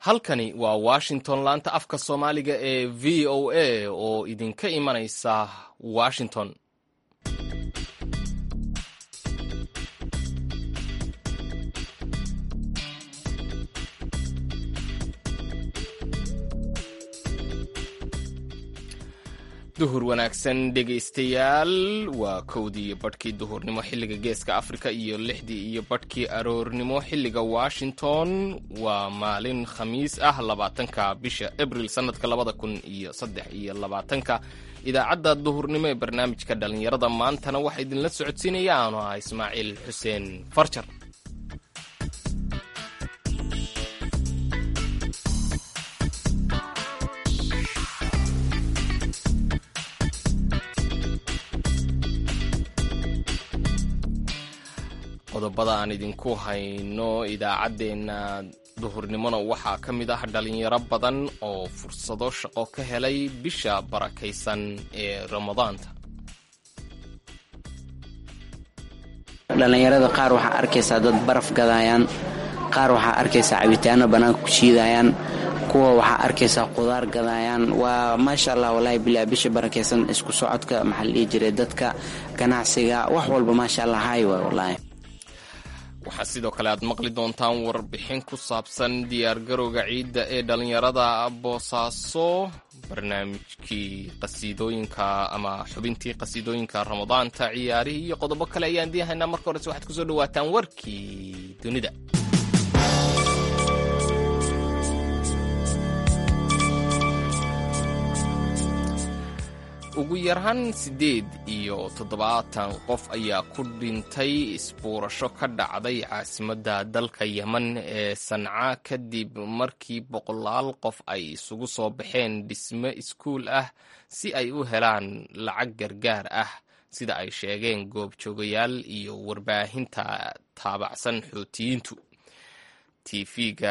halkani waa washington, laanta afka soomaaliga ee v o a oo idinka imanaysa washington. duhur wanaagsan dhegaystayaal, waa 1:00 badhkii duhurnimo xilliga geeska afrika iyo 6:00 badhkii aroornimo xilliga washington. waa maalin khamiis ah 20ka bisha abril sanadka 2023. idaacadda duhurnimo ee barnaamijka dhalinyarada maantana waxaa idinla socodsiinaya aanu ah ismaaciil xuseen farjar. qodobada aan idinku hayno idaacaddeenna duhurnimona waxaa ka mid ah dhalinyaro badan oo fursado shaqo ka helay bisha barakaysan ee ramadaanta. dhalinyarada qaar waxaa arkaysaa dad baraf gadayaan, qaar waxaa arkaysaa cabitaano bannaanka ku shiidayaan, kuwa waxaa arkaysaa qudaar gadayaan. waa maasha allah, walaahi bilaa bisha barakaysan isku socodka maxaa la dhihi jiray dadka ganacsiga wax walba maasha allah hay waay wallaahi. waxaa sidoo kale aad maqli doontaan warbixin ku saabsan diyaargarowga ciidda ee dhalinyarada boosaaso, barnaamijkii qasiidooyinka ama xubintii qasiidooyinka ramadaanta, ciyaarihii iyo qodobo kale ayaan idiin haynaa. marka horese waxaad kusoo dhawaataan warkii dunida. ugu yaraan 87 qof ayaa ku dhintay isbuurasho ka dhacday caasimadda dalka yemen ee sanca kadib markii boqolaal qof ay isugu soo baxeen dhisme iskuul ah si ay u helaan lacag gargaar ah, sida ay sheegeen goobjoogayaal iyo warbaahinta taabacsan xuutiyiintu. tv-ga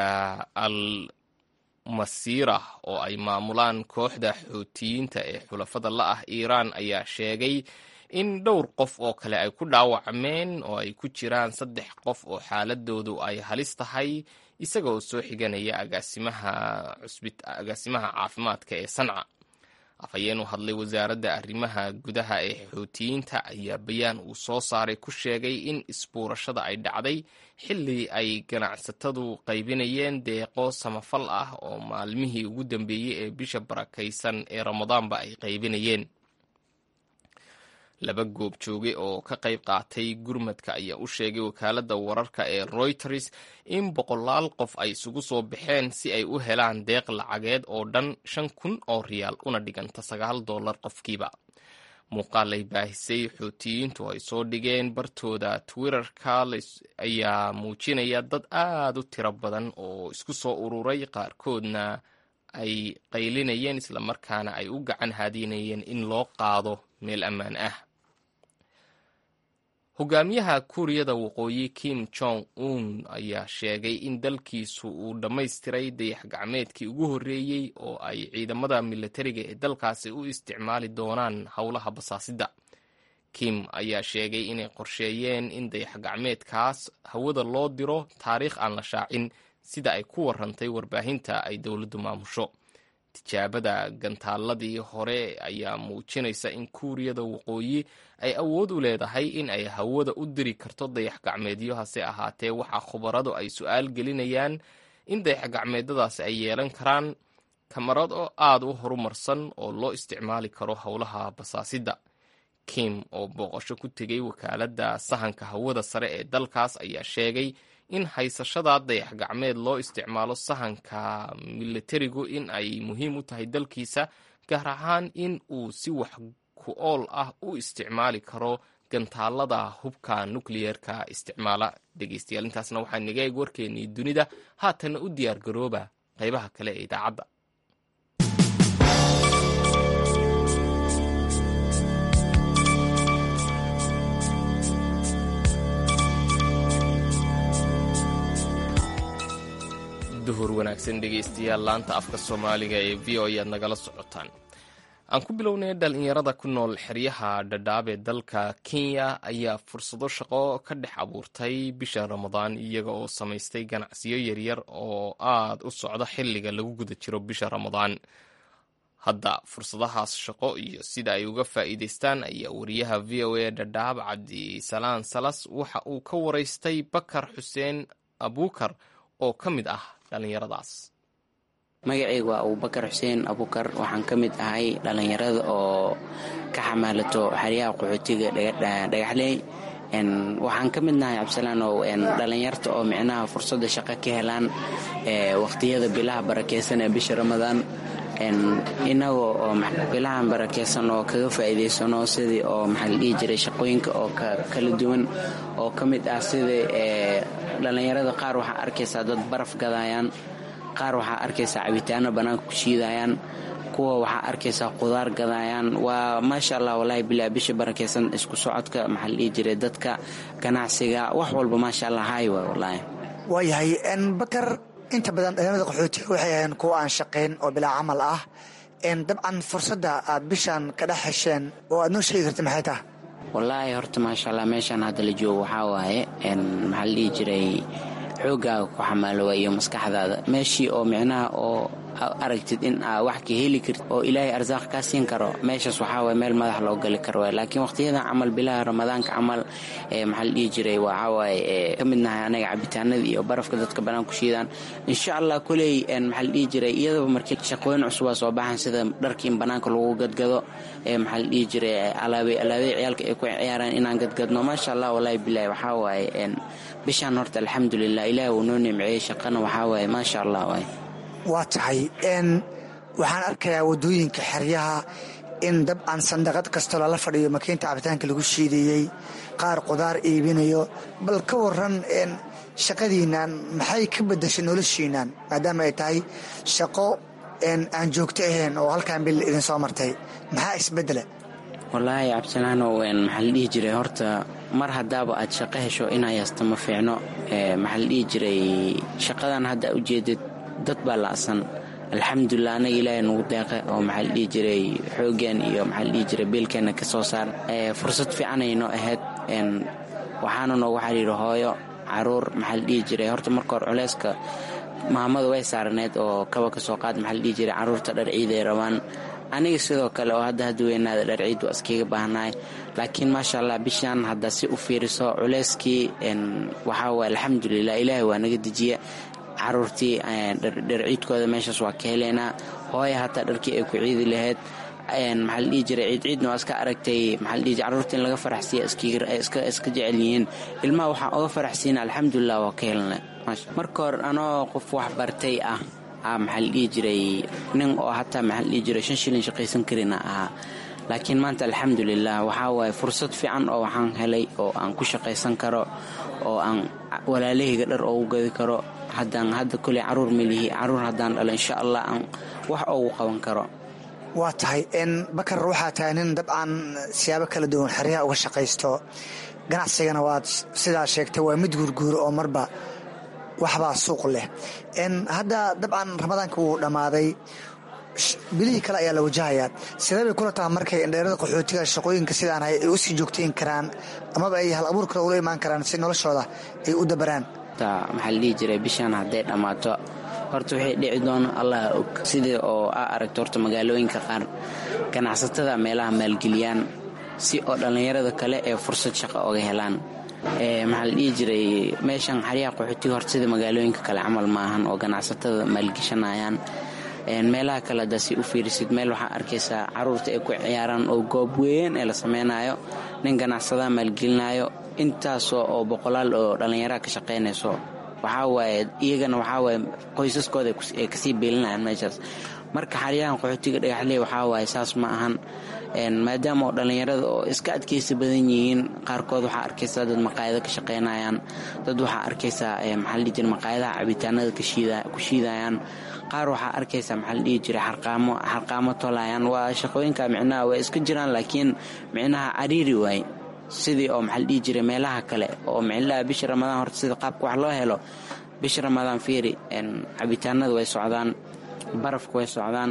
masiira oo ay maamulaan kooxda xuutiyiinta ee xulafada la ah iiraan ayaa sheegay in dhowr qof oo kale ay ku dhaawacmeen oo ay ku jiraan 3 qof oo xaaladoodu ay halis tahay, isagoo soo xiganaya agaasimaha caafimaadka ee sanca. afhayeen u hadlay wasaaradda arrimaha gudaha ee xuutiyiinta ayaa bayaan uu soo saaray ku sheegay in isbuurashada ay dhacday xilli ay ganacsatadu qaybinayeen deeqo samafal ah oo maalmihii ugu dambeeyey ee bisha barakaysan ee ramadaanba ay qaybinayeen. 2 goobjooge oo ka qayb qaatay gurmadka ayaa u sheegay wakaaladda wararka ee Reuters in boqolaal qof ay isugu soo baxeen si ay u helaan deeq lacageed oo dhan 5,000 oo riyaal, una dhiganta $9 qofkiiba. muuqaal ay baahisay xuutiyiintu ay soo dhigeen bartooda Twitter-ka ayaa muujinaya dad aad u tiro badan oo isku soo ururay, qaarkoodna ay qaylinayeen islamarkaana ay u gacan haadinayeen in loo qaado meel ammaan ah. hogaamiyaha kuuriyada waqooyi Kim Jong-un ayaa sheegay in dalkiisu uu dhammaystiray dayax-gacmeedkii ugu horreeyey oo ay ciidamada militariga ee dalkaasi u isticmaali doonaan howlaha basaasidda. Kim ayaa sheegay inay qorsheeyeen in dayax-gacmeedkaas hawada loo diro taariikh aan la shaacin, sida ay ku warrantay warbaahinta ay dowladdu maamusho. tijaabada gantaaladii hore ayaa muujinaysa in kuuriyada waqooyi ay awood u leedahay in ay hawada u diri karto dayax-gacmeedyo. hase ahaatee waxaa khubaradu ay su'aal gelinayaan in dayax-gacmeedadaasi ay yeelan karaan kamarad oo aad u horumarsan oo loo isticmaali karo howlaha basaasidda. Kim oo booqasho ku tegay wakaaladda sahanka hawada sare ee dalkaas ayaa sheegay in haysashada dayax-gacmeed loo isticmaalo sahanka militarigu in ay muhiim u tahay dalkiisa, gaar ahaan in uu si wax ku ool ah u isticmaali karo gantaalada hubka nukliyeerka isticmaala. dhegaystayaal, intaasna waxaa naga eeg warkeennii dunida. haatanna u diyaar garooba qaybaha kale ee idaacadda. duhur wanaagsan dhegaystayaal, laanta afka soomaaliga ee v o ayaad nagala socotaan. aan ku bilownay dhalinyarada ku nool xeryaha dhadhaab ee dalka Kenya ayaa fursado shaqo ka dhex abuurtay bisha Ramadaan iyaga oo samaystay ganacsiyo yaryar oo aad u socda xilliga lagu guda jiro bisha Ramadaan. Hadda fursadahaas shaqo iyo sida ay uga faa'iidaystaan ayaa wariyaha VOA Dhadhaab Cabdisalaan Salas waxa uu ka waraystay Bakar Xuseen Abuukar oo ka mid ah dhalinyaradaas. magacaygu waa Abubakar Xuseen Abuukar, waxaan ka mid ahay dhalinyarada oo ka xamaalato xeryaha qaxootiga dhagaxley. waxaan ka mid nahay Cabdisalaan oo dhalinyarta oo micnaha fursada shaqo ka helaan waqtiyada bilaha barakeysan ee bisha Ramadaan. inagoo oo bilahan barakeysan oo kaga faa'iidaysano sidii oo maxaa la dhihi jiray shaqooyinka oo kala duwan oo ka mid ah sidii dhalinyarada qaar waxaa arkaysaa dad baraf gadayaan, qaar waxaa arkaysaa cabitaano banaanka ku shiidayaan, kuwa waxaa arkaysaa qudaar gadayaan. waa maasha Allah wallaahi bilaa bisha barakeysan isku socodka maxaa la dhihi jiray dadka ganacsiga wax walba maasha Allah hay wallaahi. waayahay Bakar, inta badan dhalinyarada qaxootiga waxay ahayn kuwa aan shaqayn oo bilaa camal ah. dabcan fursadda aad bishaan ka dhex hesheen oo aad noo sheegi karta maxay tahay? wallaahi horta maasha Allah meeshaan hadda la joogo waxaa waaye maxaa la dhihi jiray xoogaaga ku xamaalo iyo maskaxdaada meeshii oo micnaha oo aragtid in wax ka heli kartid oo ilaahay arsaaq ka siin karo. meeshaas waxaa waaye meel madax loo gali karo waaye. laakiin waqtiyada camal bilaha Ramadaanka camal maxaa la dhihi jiray waxaa waaye ka mid nahay anaga cabitaanada iyo barafka dadka banaanka ku shiidaan. insha Allah kuley maxaa la dhihi jiray iyadaba markii shaqooyin cusub soo baxan sida dharkii in banaanka lagu gadgado maxaa la dhihi jiray alaabe ciyaalka ay ku ciyaaraan inaan gadgadno. maasha Allah wallaahi bilaahi waxaa waaye bishaan horta alxamdulillah ilaahay uu noo nimceeyey shaqana waxaa waaye maasha Allah waaye. waa tahay waxaan arkayaa wadooyinka xeryaha in dabcan sandaqad kastoo lala fadhiyo makiinta cabitaanka lagu shiidayey, qaar qudaar iibinayo. bal ka waran shaqadiinnan maxay ka bedashay noloshiinnan maadaama ay tahay shaqo aan joogto ahayn oo halkaan bil idin soo martay? maxaa isbedela? wallaahi Cabdisalaanow maxaa la dhihi jiray horta mar haddaaba aad shaqo hesho inaa yasta ma fiicno. maxaa la dhihi jiray shaqadan hadda ujeedid dad baa la'san. alxamdulillah anaga ilaahay nagu deeqe oo maxaa la dhihi jiray xoogeen iyo maxaa la dhihi jiray beelkeena ka soo saar. fursad fiican aynoo ahayd. waxaana noogu xiriiro hooyo caruur maxaa la dhihi jiray horta marka hore culeyska maamadu way saarneed oo kaba ka soo qaad maxaa la dhihi jiray caruurta dhar ciiday rabaan. aniga sidoo kale oo hadda weynaada dhar ciid waa iskaga baahnaay. laakiin maasha Allah bishaan hadda si u fiiriso culeyskii waxaa waaye alxamdulillah ilaahay waa naga dejiye. caruurtii dhar ciidkooda meeshaas waa ka heleynaa. hooya hataa dharkii ay ku ciidi lahayd maxaa la dhihi jiray ciidna waa iska aragtay maxaa la dhihi jiray caruurta in laga faraxsiiya iska jecel yihiin. ilmaha waxaan uga faraxsiina alxamdulillah waa ka helnay. marka hore anoo qof wax bartay maxaa la dhihi jiray nin oo hataa maxaa la dhihi jiray 5 shilin shaqaysan karina ahaa. laakiin maanta alxamdulillah waxaa waaye fursad fiican oo waxaan helay oo aan ku shaqaysan karo oo aan walaalahayga dhar ugu gadi karo. hadda kuley caruur milihi caruur haddaan dhalo insha Allah aan wax ugu qaban karo. waa tahay Bakar, waxaa tahay nin dabcan siyaabo kala duwan xeryaha uga shaqaysto. ganacsigana waad sidaa sheegtay waa mid guurguuro oo marba waxbaa suuq leh. hadda dabcan ramadaanka wuu dhammaaday, bilihii kale ayaa la wajahayaa. sidee bay kula tahay markay dhalinyarada qaxootiga shaqooyinka sidaan ay u sii joogtayn karaan amaba ay hal abuur kale ula imaan karaan si noloshooda ay u dabaraan? maxaa la dhihi jiray bishaan hadday dhammaato horta waxay dhici doona Allah og. sidii oo aragto horta magaalooyinka qaar ganacsatada meelaha maalgeliyaan si oo dhalinyarada kale ee fursad shaqo uga helaan. maxaa la dhihi jiray meeshan xeryaha qaxootiga horta sida magaalooyinka kale camal maahan oo ganacsatada maalgeshanayaan. meelaha kale hadda si u fiirisid meel waxaa arkaysaa caruurta ay ku ciyaaraan oo goob weyn ee la sameynayo, nin ganacsada maalgelinayo intaasoo oo boqolaal oo dhalinyaro ka shaqeynayso. waxaa waaye iyagana waxaa waaye qoysaskooda ay kasii beelinayaan meeshaas. marka xeryahan qaxootiga dhagaxley waxaa waaye saas ma ahan. maadaama oo dhalinyarada oo iska adkaysi badan yihiin, qaarkood waxaa arkaysaa dad maqaayado ka shaqeynayaan, dad waxaa arkaysaa maxaa la dhihi jiray maqaayadaha cabitaanada ku shiidayaan, qaar waxaa arkaysaa maxaa la dhihi jiray xarqaamo tolayaan. waa shaqooyinka micnaha way iska jiraan laakiin micnaha cariiri waaye sidii oo maxaa la dhihi jiray meelaha kale oo micnaha bisha Ramadaan horta sida qaabka wax loo helo bisha Ramadaan fiiri cabitaanada way socdaan, barafku way socdaan,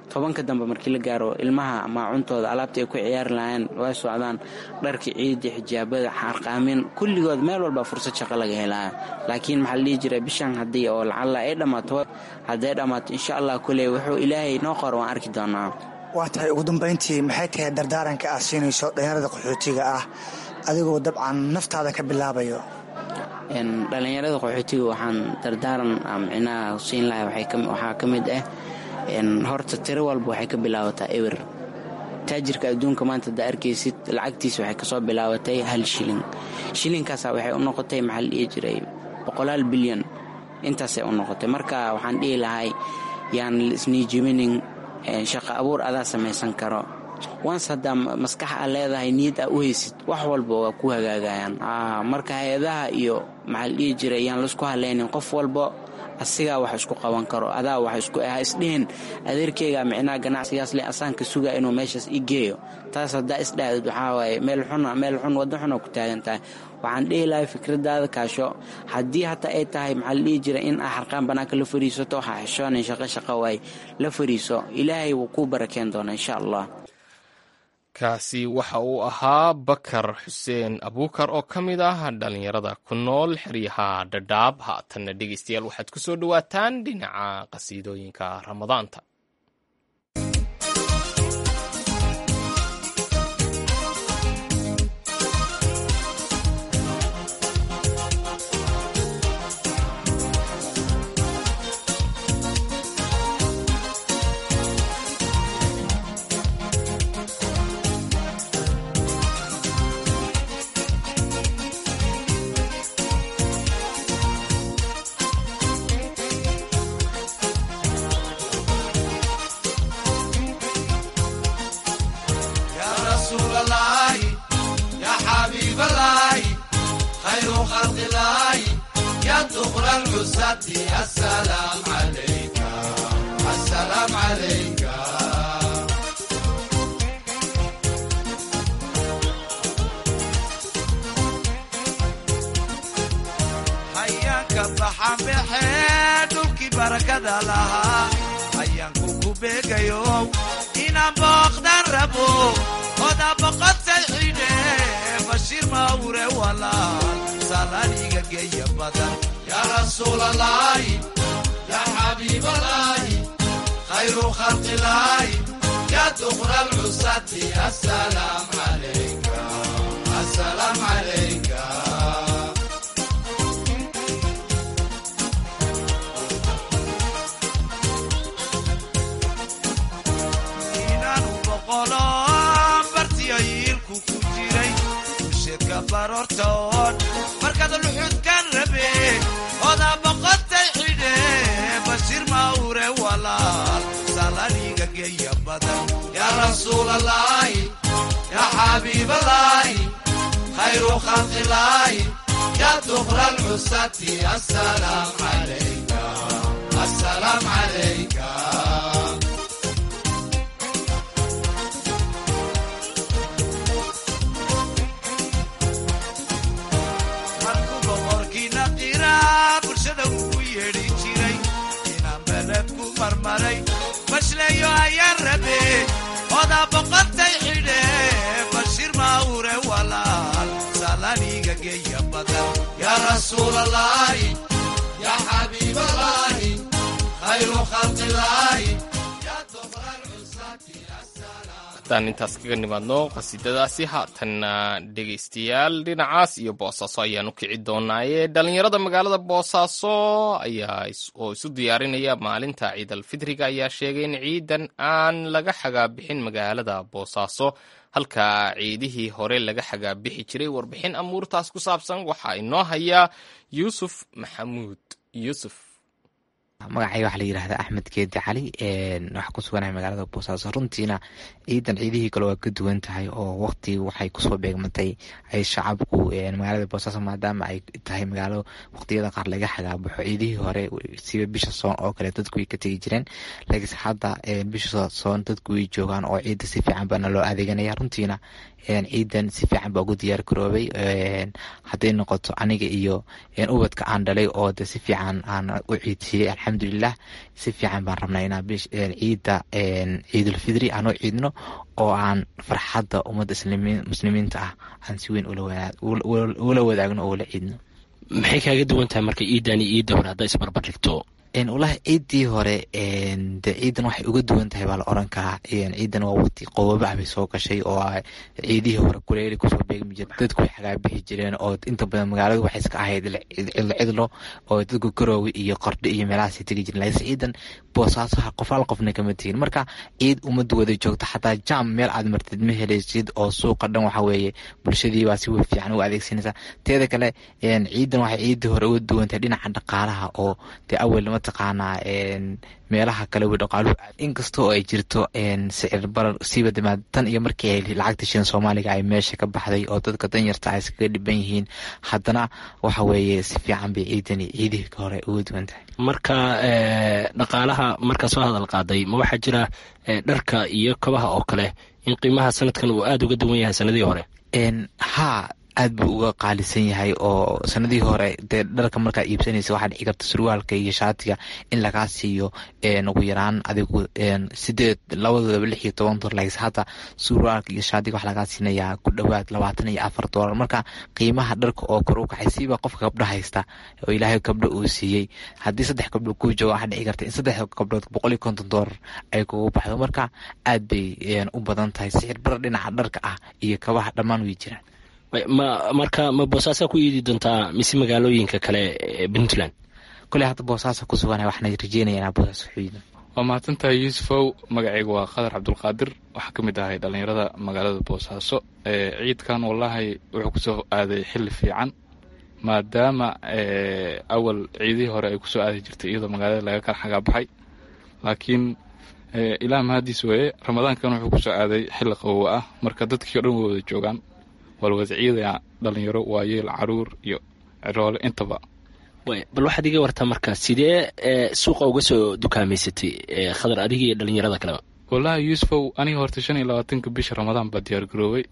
tobanka dambe markii la gaaro ilmaha maacuntooda alaabta ay ku ciyaari lahaayeen waa socdaan dharkii ciidii xijaabada xarqaamin kulligood meel walba fursad shaqo laga helaa laakiin maxaa la dhihi jiray bishan haddii oo lacala ay dhammaato hadday dhammaato insha allah kuley wuxuu ilaahay noo qor waan arki doonaa. waa tahay ugu dambayntii maxay tahay dardaaranka aad siinayso dhallinyarada qaxootiga ah adigoo dabcan naftaada ka bilaabayo? dhallinyarada qaxootiga waxaan dardaaran micnaha siin lahay waxaa ka mid ah horta tiro walba waxay ka bilaabataa ewer. taajirka adduunka maanta haddaa arkaysid lacagtiisa waxay kasoo bilaabatay 1 shilin. shilinkaasa waxay u noqotay maxaa la dhihi jiray 100 bilyan intaasay u noqotay. marka waxaan dhihi lahay yaan isniijiminin shaqo abuur adaa samaysan karo. once haddaa maskax aa leedahay niyad aa u haysid wax walba waa ku hagaagayaan. marka hay-adaha iyo maxaa la dhihi jiray yaan laisku haleynin qof walba asigaa wax isku qaban karo adaa wax isku isdhihin adeerkeyga micnaha ganacsigaas le asaanka sugaa inuu meeshaas i geeyo. taas haddaa isdhaadid waxaa waaye meel xun waddo xuna ku taagan tahay. waxaan dhihi lahay fikradaada kaasho haddii hataa ay tahay maxaa la dhihi jira in aa xarqaan bannaanka la fariisato waxaa xishoonin shaqo waay la fariiso ilaahay wuu kuu barakeen doonaa insha allah. kaasi waxa uu ahaa Bakar Xuseen Abuukar oo ka mid ah dhalinyarada ku nool xeryaha Dhadhaab. haatanna dhegeystayaal waxaad ku soo dhawaataan dhinaca qasiidooyinka Ramadaanta. السلام عليك السلام عليك حياك الضحى بحيدك بركة لها حياك كوبيك يوم إنا بقدر ربو خدا بقد سيحيني بشير ماوري ولا سالاني جاي بدن يا رسول الله يا حبيب الله خير خلق الله يا دخر العساة السلام عليك السلام عليك إنان بقولان برتيايلكو كجيري وشيدك بارورتون مركز الوحود كان ربي oda boqotay xidhe bashir mawre walaal salaniga geeya badan ya rasuul allah ya xabiib allah khayru khalqi allah ya dukhra al-usati assalaam alayka assalaam alayka بشليو يا ربي oda boqotay xidhe bashir mawre walaal salaniga geeya badan ya rasuul allah ya xabiib allah khayru khalqi allah ya dukhra al-usati haddaan intaas kaga nimaadno qasiidadaasi haatanna dhegaystayaal dhinacaas iyo boosaaso ayaanu kici doonaaye dhalinyarada magaalada boosaaso ayaa oo isu diyaarinaya maalinta ciidal fidriga ayaa sheegay in ciidan aan laga xagaabixin magaalada boosaaso halka ciidihii hore laga xagaabixi jiray. warbixin amuurtaas ku saabsan waxaa inoo hayaa yuusuf maxamuud yuusuf. magacayga waxaa la yidhahdaa axmed geedi cali waxaa ku suganahay magaalada boosaaso. runtiina ciidan ciidihii kale waa ka duwan tahay oo waqti waxay kusoo beegmatay ay shacabku magaalada boosaaso maadaama ay tahay magaalo waqtiyada qaar laga xagaabaxo. ciidihii hore siba bisha soon oo kale dadku way ka tegi jireen, laakiinse hadda bisha soon dadku way joogaan oo ciidda si fiican baana loo adeeganaya. runtiina ciidan si fiican baa ugu diyaar garoobay. hadday noqoto aniga iyo ubadka aan dhalay oo de si fiican aan u ciidsiiyey alxamdulilah si fiican baan rabnaa inaan ciidda ciidulfidri aanoo ciidno oo aan farxadda ummadda muslimiinta ah aan si weyn ula wadaagno oo ula ciidno. maxay kaaga duwan tahay marka ciidan iyo ciidda hore haddaa isbarbar dhigto? walahi ciiddii hore de ciidan waxay uga duwan tahay baa la oran karaa. ciidan waa waqti qowaba bay soo gashay oo ciidihii hore kuleeli kusoo beegmi jira, dadku way xagaabixi jireen oo inta badan magaaladu waxay iska ahayd cidlo oo dadku garoowi iyo qordho iyo meelahaasay tegi jireen. laakiin ciidan boosaasaha qof hal qofna kama tegin, marka ciid ummadda wada joogta xataa jam meel aad martid ma helaysid oo suuqa dhan waxa weeye bulshadii baa si fiican u adeegsanaysa. teeda kale ciidan waxay ciiddii hore uga duwan tahay dhinaca dhaqaalaha oo dee awel mataqaanaa meelaha kale way dhaqaaluhu inkastoo ay jirto sicir barar siiba dimaad tan iyo markii ay lacagta shilin soomaaliga ay meesha ka baxday oo dadka danyarta ay iskaga dhiban yihiin, haddana waxa weeye si fiican bay ciidani ciidihii hore uga duwan tahay. marka dhaqaalaha markaa soo hadal qaaday ma waxaa jira dharka iyo kabaha oo kale in qiimaha sanadkan uu aada uga duwan yahay sanadihii hore? haa, aad buu uga qaalisan yahay oo sanadihii hore dee dharka markaad iibsanaysa waxaa dhici karta surwaalka iyo shaatiga in lagaa siiyo ugu yaraan adigu labadooda $16 lags hadda surwaalka iyo shaatiga wax lagaa siinayaa ku dhowaad $24. marka qiimaha dharka oo kor u kacay siiba qofka gabdho haysta oo ilaahay gabdho uu siiyey, haddii 3 gabdho kuu jooga waxaa dhici karta in 3 gabdhood $150 ay kugu baxdo. marka aad bay u badan tahay sixir barar dhinaca dharka ah iyo kabaha dhammaan way jiraan. marka ma boosaasaa ku iidi doontaa mise magaalooyinka kale ee puntland? koley hadda boosaasa ku sugan waxaan rajeynaya inaa boosaas ku iido. waa mahadsantahay yuusufow. magacaygu waa qadar cabdulqaadir, waxaa ka mid ahay dhallinyarada magaalada boosaaso. ciidkan wallaahi wuxuu kusoo aaday xilli fiican maadaama awal ciidihii hore ay kusoo aadi jirtay iyadoo magaalada laga kala xagaabaxay, laakiin ilaah mahadiis weeye ramadaankan wuxuu kusoo aaday xilli qabowa ah, marka dadkii o dhan way wada joogaan, waa la wada ciidaya, dhalinyaro, waayeel, caruur iyo ciroole intaba. bal waxaad iga wartaa marka sidee suuqa uga soo dukaamaysatay khadar adiga iyo dhalinyarada kaleba? wallaahi yuusufow, aniga horta 25 bisha ramadaan baa diyaar garoobay.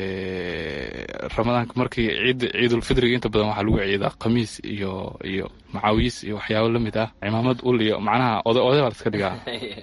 ramadaanka markii ciidulfidriga inta badan waxaa lagu ciidaa khamiis iyo macaawiis iyo waxyaabo la mid ah, cimaamad ul iyo macnaha oday baa la iska dhigaa.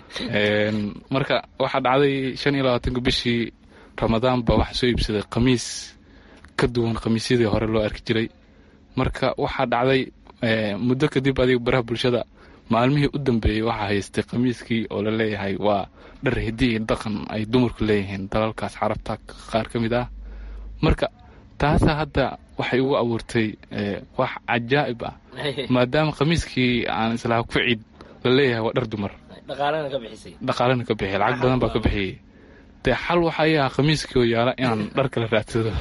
marka waxaa dhacday 25 bishii ramadaan baa waxaa soo iibsaday khamiis ka duwan khamiisyadii hore loo arki jiray. marka waxaa dhacday muddo kadib adiga baraha bulshada maalmihii u dambeeyey waxaa haystay khamiiskii oo la leeyahay waa dhar hiddi iyo dhaqan ay dumarku leeyihiin dalalkaas carabta qaar ka mid ah. marka taasaa hadda waxay ugu abuurtay wax cajaa'ib ah maadaama khamiiskii aan islaha ku ciid la leeyahay waa dhar dumar, dhaqaalana ka bixiyay, lacag badan baa ka bixiyey. dee xal waxaa yahaa khamiiskii oo yaala inaan dhar kala raadsado.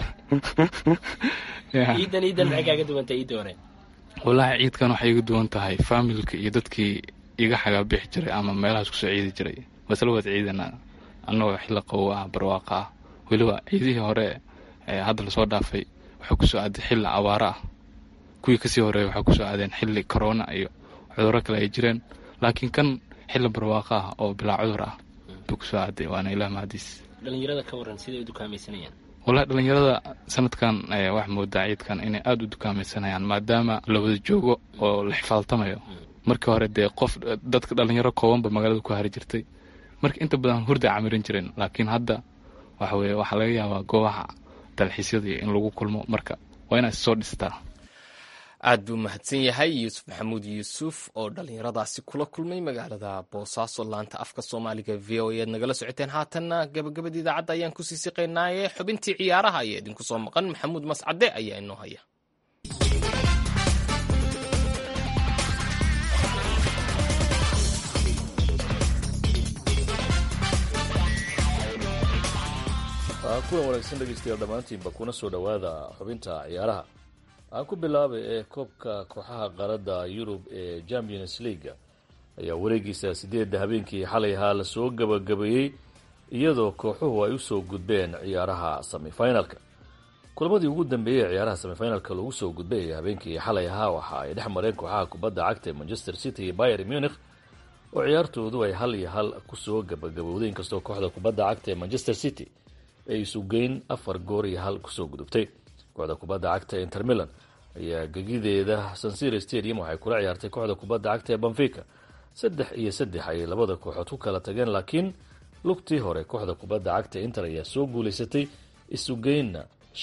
ciidan maxay kaaga duwan tahay ciidda hore? wallaahi ciidkan waxay iga duwan tahay faamilka iyo dadkii iga xagaabixi jiray ama meelahaas kusoo ciidi jiray. masle waad ciidana annagoo xilli qabow ah, barwaaqa ah. weliba ciidihii hore hadda lasoo dhaafay waxay kusoo aaday xilli abaaro ah, kuwii kasii horeeya waxay kusoo aadeen xilli corona iyo cudurro kale ay jireen, laakiin kan xilli barwaaqa ah oo bilaa cudur ah kusoo aaday, waana ilaah mahadiis. dhalinyarada ka waran siday u dukaamaysanayaan? wallahi dhalinyarada sanadkan wax moodaa ciidkan inay aada u dukaamaysanayaan maadaama la wada joogo oo la xifaaltamayo. markii hore dee dadka dhalinyaro koobanba magaalada ku hari jirtay, marka inta badan hurda camirin jireen, laakiin hadda waxa weye waxaa laga yaabaa goobaha dalxiisyada in lagu kulmo, marka waa inaa issoo dhistaa. aad buu mahadsan yahay yuusuf maxamuud yuusuf oo dhallinyaradaasi kula kulmay magaalada boosaaso. laanta afka soomaaliga v o ead nagala socoteen. haatanna gabagabada idaacadda ayaan kusii siqaynaaye xubintii ciyaaraha ayaa idinku soo maqan. maxamuud mascade ayaa inoo haya. kulan wanaagsan dhegeystayaal dhammaantiinba kuna soo dhowaada xubinta ciyaaraha. aan ku bilaabay ee koobka kooxaha qaaradda yurub ee Champions League ayaa wareegiisa 8 habeenkii xalay ahaa la soo gabagabeeyey iyadoo kooxuhu ay u soo gudbeen ciyaaraha semifinalka. kulamadii ugu dambeeyay ciyaaraha semifinalka lagu soo gudbay habeenkii xalay ahaa waxa ay dhex mareen kooxaha kubadda cagta Manchester City iyo Bayern Munich oo ciyaartoodu ay 1-1 ku soo gabagabowday, inkastoo kooxda kubadda cagta Manchester City ay sugeyn 4-1 ku soo gudubtay. kooxda kubadda cagta Inter Milan ayaa gegideeda San Siro Stadium waxay kula ciyaartay kooxda kubadda cagta ee Benfica 3-3 ayay labada kooxood ku kala tageen, laakiin lugtii hore kooxda kubadda cagta Inter ayaa soo guulaysatay, isugeynna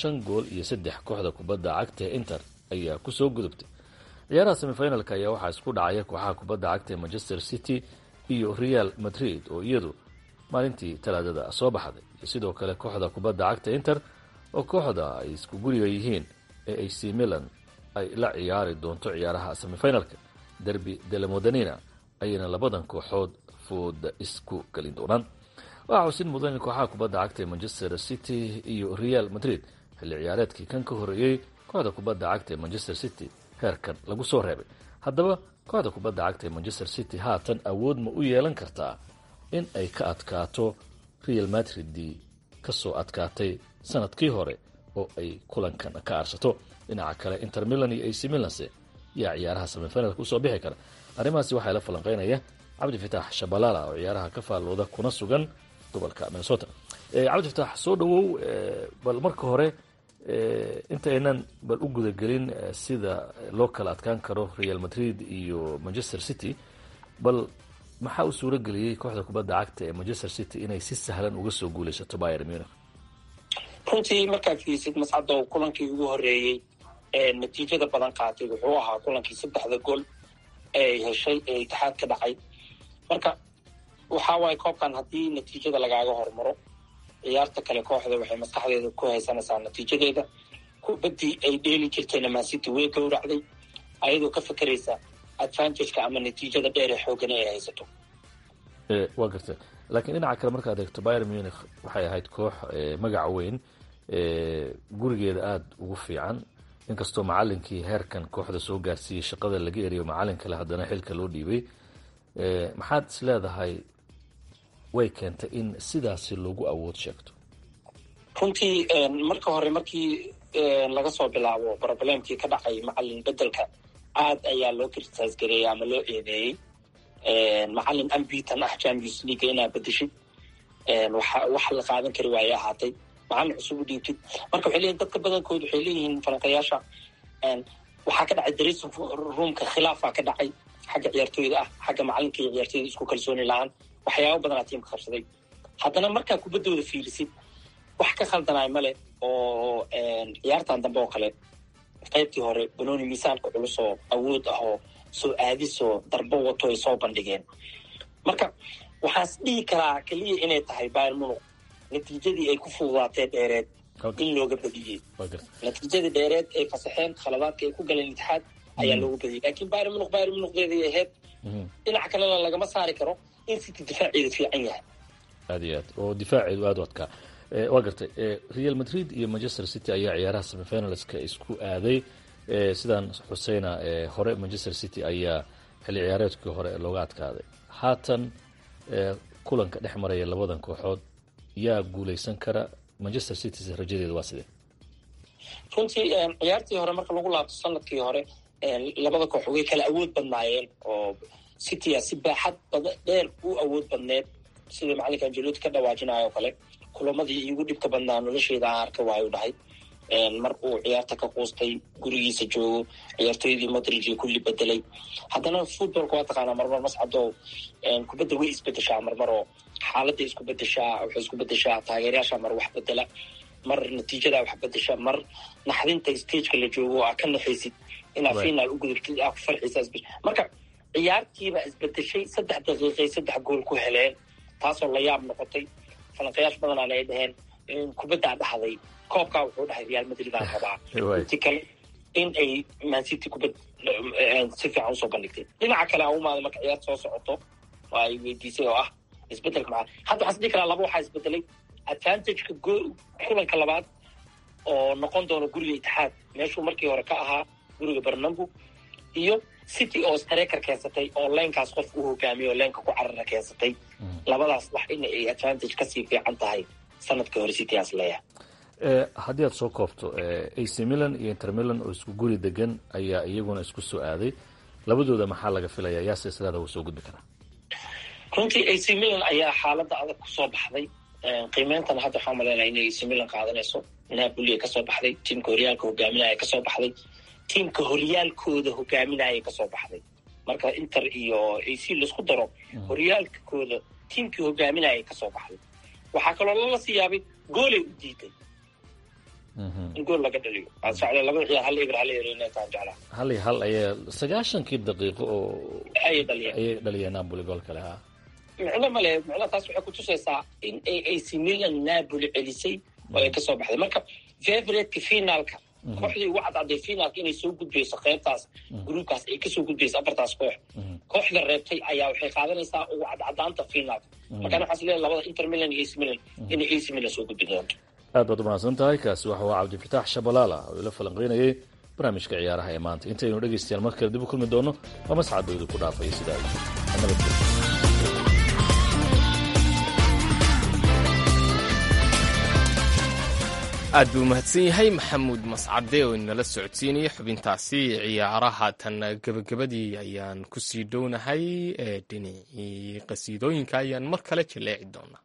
5-3 kooxda kubadda cagta Inter ayaa kusoo gudubtay. ciyaaraha semifinalka ayaa waxaa isku dhacaya kooxaha kubadda cagta ee Manchester City iyo Real Madrid oo iyadu maalintii Talaadada soo baxday, iyo sidoo kale kooxda kubadda cagta Inter oo kooxda ay isku guriga yihiin ee AC Milan ay la ciyaari doonto ciyaaraha semifinalka. Derby della Madonnina ayayna labadan kooxood fooda isku galin doonaan. waxaa xusid mudan in kooxaha kubadda cagta ee Manchester City iyo Real Madrid xilli ciyaareedkii kan ka horeeyey kooxda kubadda cagta ee Manchester City heerkan lagu soo reebay. haddaba kooxda kubadda cagta ee Manchester City haatan awood ma u yeelan kartaa in ay ka adkaato Real Madrid ka soo adkaatay sanadkii hore oo ay kulankan ka aarsato? dhinaca kale Inter Milan iyo AC Milan yaa ciyaaraha semifinalka usoo bixi kara. arrimahaasi waxaa la falanqeynaya cabdifitaax Shabalala oo ciyaaraha ka faallooda kuna sugan gobolka Minnesota. cabdifitaax, soo dhawow. bal marka hore intaynan bal u gudagelin sida loo kala adkaan karo Real Madrid iyo Manchester City, bal maxaa u suuro geliyey kooxda kubadda cagta ee Manchester City inay si sahlan uga soo guulaysato Bayern Munich? runtii markaad fiirisid mascado, kulankii ugu horeeyey ee natiijada badan qaatay wuxuu ahaa kulankii 3 gool ee heshay ee Itixaad ka dhacay. marka waxaa waaye koobkan haddii natiijada lagaaga hormaro, ciyaarta kale kooxda waxay maskaxdeeda ku haysanaysaa natiijadeeda. kubaddii ay dheeli jirtayna Man City way gowracday, ayadoo ka fakeraysa advantageka ama natiijada dheer ee xoogan ay haysato. waa gartay. laakiin dhinaca kale markaad eegto Bayern Munich waxay ahayd koox magac weyn, gurigeeda aada ugu fiican, inkastoo macalinkii heerkan kooxda soo gaarsiiyey shaqada laga eriyo macalin kale haddana xilka loo dhiibay. maxaad is leedahay way keentay in sidaasi loogu awood sheegto? runtii marka hore markii laga soo bilaabo problemkii ka dhacay macalin bedelka, aad ayaa loo criticize gareeyay ama loo eedeeyey. macalin unbeaten ah Champions League inaa bedeshid wax la qaadan kari waaye ahaatay, macalin cusub u dhiibtid. marka waxay leeyihin dadka badankood waxay leeyihiin falanqayaasha waxaa ka dhacay dressing roomka khilaafaa ka dhacay xagga ciyaartooyda ah, xagga macalinka iyo ciyaartooyda isku kalsooni la-aan, waxyaabo badanaa tiimka qabsaday. haddana markaa kubaddooda fiirisid wax ka khaldanaay male oo ciyaartan dambe oo kale qaybtii hore banooni miisaanka culus oo awood ah oo soo aadisoo darbo wato ay soo bandhigeen. marka waxaas dhihi karaa keliya inay tahay Bayern Munich natiijadii ay ku fududaatee dheereed in looga badiyey. natiijadii dheereed ay fasaxeen, khaladaadka ay ku galeen Itixaad ayaa looga badiyey. laakiin Bayern Munich-deedii ahayd dhinaca kalena lagama saari karo in City difaaceedu fiican yahay. aad iyo aad oo difaaceedu aada u adkaa. waa gartay. Real Madrid iyo Manchester City ayaa ciyaaraha semifinalska isku aaday. sidaan xuseyna hore Manchester City ayaa xilli ciyaareedkii hore looga adkaaday. haatan kulanka dhex maraya labadan kooxood yaa guulaysan kara? Manchester City rajadeeda waa sidee? runtii ciyaartii hore marka lagu laabto sanadkii hore labada koox way kala awood badnaayeen oo City si baaxad dheer u awood badneed, sida macalinka Ancelotti ka dhawaajinayo kale. kulamadii igu dhibka badnaa nolosheeda aan arka waayu dhahay. mar uu ciyaarta ka quustay, gurigiisa joogo, ciyaartooydii Madrid kulli bedelay. haddana footballka waa taqaanaa marmar mascado kubadda way isbedeshaa, marmaroo xaaladda isku bedeshaa, waxay isku bedeshaa taageerayaasha mar wax bedela, mar natiijada wax bedesha, mar naxdinta stageka la joogo aa ka naxaysid inaad final u gudubtid aa ku farxiisa isbedel. marka ciyaartiiba isbedeshay, 3 daqiiqay 3 gool ku heleen, taasoo la yaab noqotay. falanqayaasha badanaa ay dhaheen kubaddaa dhahday, koobkaa wuxuu dhahay Real Madrid aan rabaa. inti kale in ay Man City kubad si fiican usoo bandhigtay. dhinaca kale aan umaada marka ciyaarta soo socoto oo ay weydiisay oo ah isbedelka maxaa. hadda waxaan isdhihi karaa laba waxaa isbedelay. advantageka kulanka labaad oo noqon doono guriga Itixaad meeshuu markii hore ka ahaa guriga Bernabeu, iyo City oo striker keensatay oo leenkaas qof u hogaamiyo oo leenka ku carara keensatay. labadaas wax in ay advantage kasii fiican tahay sanadkii hore City aas leeyahay. haddii aad soo koobto AC Milan iyo Inter Milan oo isku guri degan ayaa iyaguna isku soo aaday. labadooda maxaa laga filayaa? yaa silsilada uu soo gudbi karaa? runtii AC Milan ayaa xaaladda adag kusoo baxday. qiimeyntan hadda waxaa maleynayaa inay AC Milan qaadanayso. Napoli ka soo baxday, tiimka horyaalka hogaaminaya ka soo baxday, tiimka horyaalkooda hogaaminaya ka soo baxday. marka Inter iyo AC laisku daro horyaalkooda tiimkii hogaaminaya kasoo baxday. waxaa kaloo lala siyaabay goolay u diiday in gool laga dhaliyo sacde labada ciyaar hal eber intaan jeclaa hal ayaa 90 daqiiqo oo ay dhaliyeen Napoli gool kale ha macna taas waxay ku tusaysaa in AC Milan Napoli celisay oo ay kasoo baxday marka favorite finalka kooxdii ugu cadaaday finalka inay soo gudbeyso qaybtaas groupkaas ay kasoo gudbeyso afartaas kooxda reebtay ayaa waxay qaadanaysaa ugu cadcadaanta finalka marka waxaas leeyahay labada Inter Milan iyo AC Milan inay AC Milan soo gudbi doonto. aad baad u mahadsan tahay. kaasi waxa uu Cabdifitaax Shabalaala oo ila falanqeynayay barnaamijka ciyaaraha ee maanta. intaynu dhegeystayaal mar kale dib u kulmi doono waa mascadooda ku dhaafay sidaa aad buu mahadsan yahay maxamuud mascade oo inala socodsiinaya xubintaasi ciyaaraha tan gabagabadii ayaan ku sii dhownahay dhinacii qasiidooyinka ayaan mar kale jaleeci doonaa.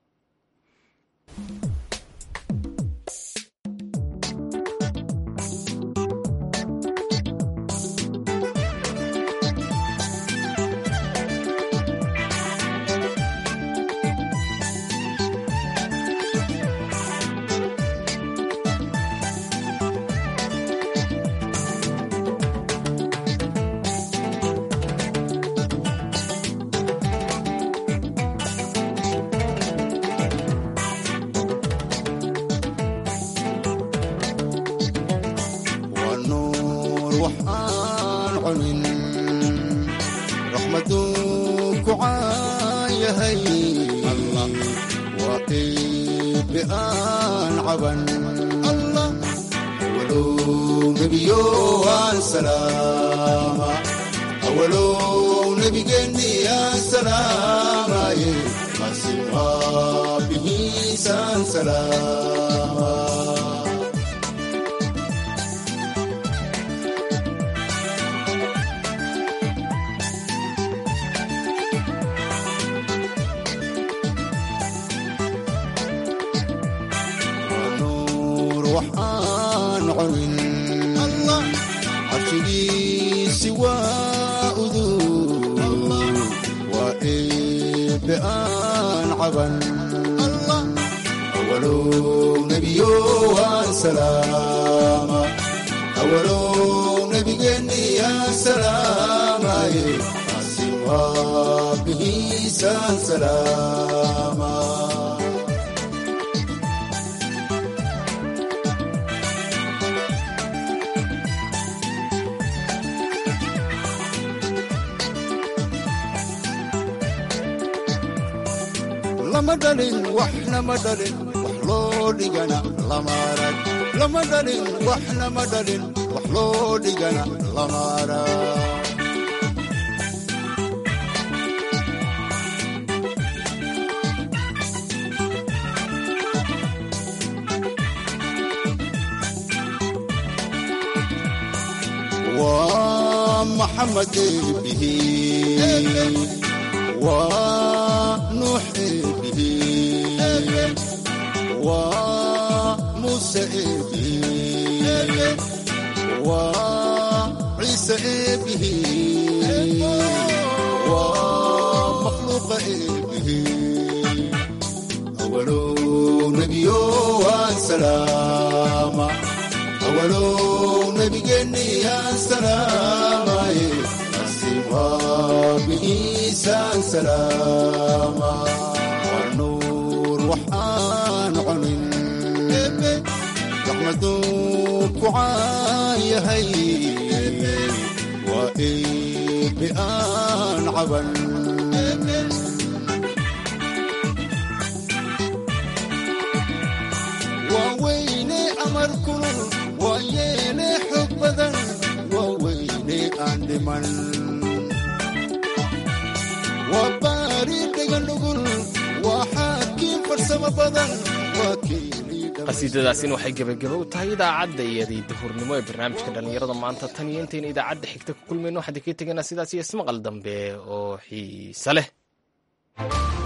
lama dhalin waxna ma dhalin wax loo dhigana lama arag lama dhalin waxna ma dhalin wax loo dhigana lama arag waa maxamed bihi ونوح به وموسى به وعيسى به ومخلوق به أول نبي وسلام أول نبي يا سلام وبإيسان سلاما والنور وحان عنين رحمتك وعايا هي وإبئان عبن وويني أمر كل ويني حب ذن وويني أندمن qasiidadaasina waxay gebagaba u tahay idaacadda iyadii duhurnimo ee barnaamijka dhallinyarada maanta tan iyo intayna idaacadda xigta ku kulmayno waxaan idinkaga tegaynaa sidaas iyo ismaqal dambe oo xiise leh.